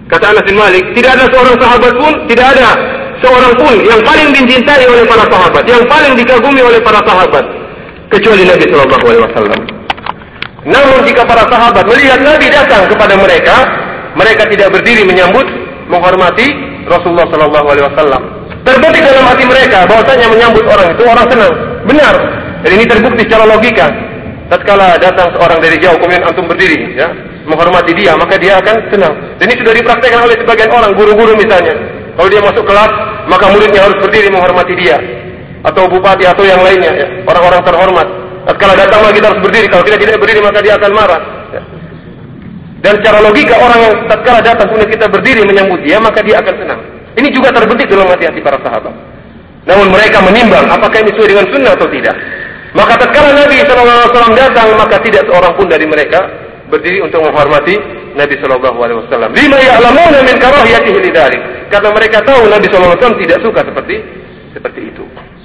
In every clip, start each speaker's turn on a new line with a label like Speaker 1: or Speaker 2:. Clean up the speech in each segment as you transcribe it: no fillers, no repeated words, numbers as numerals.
Speaker 1: Kata Anas bin Malik, tidak ada seorang sahabat pun, tidak ada seorang pun yang paling dicintai oleh para sahabat, yang paling dikagumi oleh para sahabat, kecuali Nabi Shallallahu Alaihi Wasallam. Namun jika para sahabat melihat Nabi datang kepada mereka, mereka tidak berdiri menyambut, menghormati Rasulullah Shallallahu Alaihi Wasallam. Terbetik dalam hati mereka bahwasanya menyambut orang itu orang senang, benar. Dan ini terbukti secara logika. Tatkala datang seorang dari jauh, kemudian antum berdiri, ya, menghormati dia, maka dia akan senang. Dan ini sudah dipraktekkan oleh sebagian orang, guru-guru misalnya. Kalau dia masuk kelas, maka muridnya harus berdiri menghormati dia, atau bupati atau yang lainnya, ya, orang-orang terhormat. Tatkala datang lagi kita harus berdiri. Kalau kita tidak berdiri, maka dia akan marah. Ya. Dan secara logika orang yang tatkala datang kemudian kita berdiri menyambut dia, maka dia akan senang. Ini juga terbetik dalam hati-hati para sahabat. Namun mereka menimbang apakah ini sesuai dengan sunnah atau tidak. Maka tatkala Nabi SAW datang, maka tidak seorang pun dari mereka berdiri untuk menghormati Nabi SAW. Lima ya'lamuna min karahiyatihi lidzalik. Karena mereka tahu Nabi SAW tidak suka seperti itu.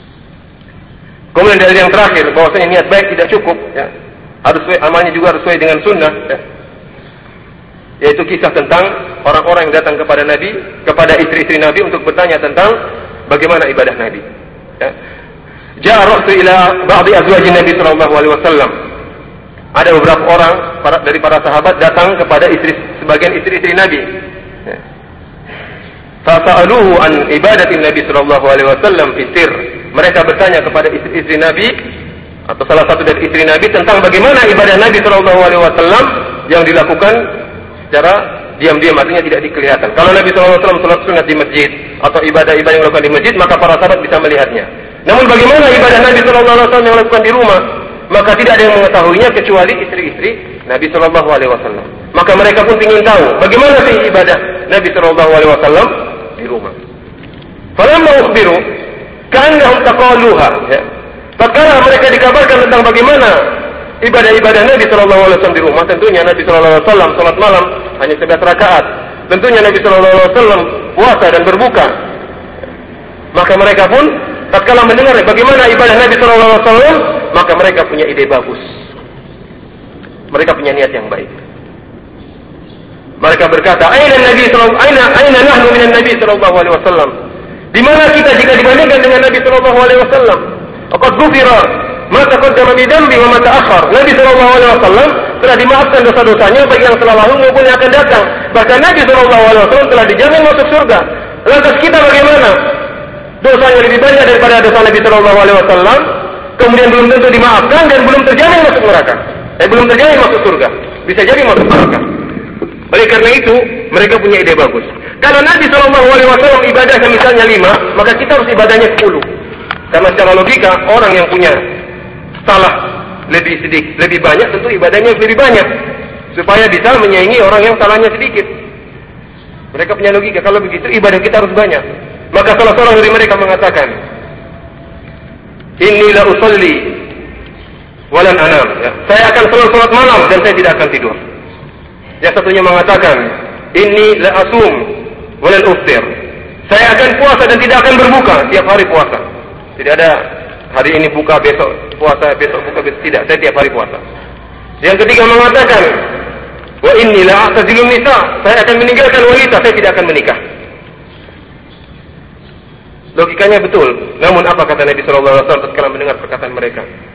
Speaker 1: Kemudian dari yang terakhir, bahwasanya niat baik tidak cukup, ya. Harus amalnya juga harus sesuai dengan sunnah, ya. Yaitu kisah tentang orang-orang yang datang kepada Nabi, kepada istri-istri Nabi untuk bertanya tentang bagaimana ibadah Nabi. Ya. Ja'a ra'su ila ba'di azwajin Nabi sallallahu alaihi wasallam. Ada beberapa orang dari para sahabat datang kepada sebagian istri-istri Nabi. Ya. Fasa'aluhu an ibadatin Nabi sallallahu alaihi wasallam fi sir. Mereka bertanya kepada istri-istri Nabi atau salah satu dari istri Nabi tentang bagaimana ibadah Nabi sallallahu alaihi wasallam yang dilakukan secara diam-diam, artinya tidak dikelihatan. Kalau Nabi sallallahu alaihi wasallam salat sunat di masjid atau ibadah-ibadah yang dilakukan di masjid, maka para sahabat bisa melihatnya. Namun bagaimana ibadah Nabi sallallahu alaihi wasallam yang dilakukan di rumah? Maka tidak ada yang mengetahuinya kecuali istri-istri Nabi sallallahu alaihi wasallam. Maka mereka pun ingin tahu bagaimana sih ibadah Nabi sallallahu alaihi wasallam di rumah. Falamma ukhbiru ka'annahum taqaluha, ya. Tatkala mereka dikabarkan tentang bagaimana ibadah-ibadah Nabi sallallahu alaihi wasallam di rumah, tentunya Nabi sallallahu alaihi wasallam salat malam hanya 11 rakaat. Tentunya Nabi sallallahu alaihi wasallam puasa dan berbuka. Maka mereka pun tatkala mendengar bagaimana ibadah Nabi sallallahu alaihi wasallam, maka mereka punya ide bagus. Mereka punya niat yang baik. Mereka berkata, "Aina Nabi sallallahu aina nahnu minan Nabi sallallahu alaihi wasallam?" Di mana kita jika dibandingkan dengan Nabi sallallahu alaihi wasallam? Qad ghufira ma taqaddama min dhanbi wa ma ta'akhkhar. Nabi sallallahu alaihi wasallam telah dimaafkan dosa-dosanya baik yang telah lalu maupun yang akan datang. Bahkan Nabi sallallahu alaihi wasallam telah dijamin masuk surga. Lantas kita bagaimana? Dosanya lebih banyak daripada dosa Nabi sallallahu alaihi wasallam, kemudian belum tentu dimaafkan dan belum terjamin masuk neraka. Belum terjamin masuk surga. Bisa jadi masuk neraka. Oleh karena itu, mereka punya ide bagus. Kalau Nabi sallallahu alaihi wasallam ibadahnya misalnya 5, maka kita harus ibadahnya 10. Karena secara logika orang yang punya salah lebih banyak, tentu ibadahnya lebih banyak supaya bisa menyaingi orang yang salahnya sedikit. Mereka punya logika, kalau begitu ibadah kita harus banyak. Maka salah seorang dari mereka mengatakan, "Inni la usalli walan anam." Ya, saya akan salat malam dan saya tidak akan tidur. Yang satunya mengatakan, "Inni la asum walan uftir." Saya akan puasa dan tidak akan berbuka, tiap hari puasa. Tidak ada hari ini buka, besok puasa, besok buka, besok tidak. Saya tiap hari puasa. Yang ketiga mengatakan, "Wa inni la a'tazilun nisa." Saya akan meninggalkan wanita, saya tidak akan menikah. Logikanya betul. Namun apa kata Nabi sallallahu alaihi wasallam tatkala mendengar perkataan mereka?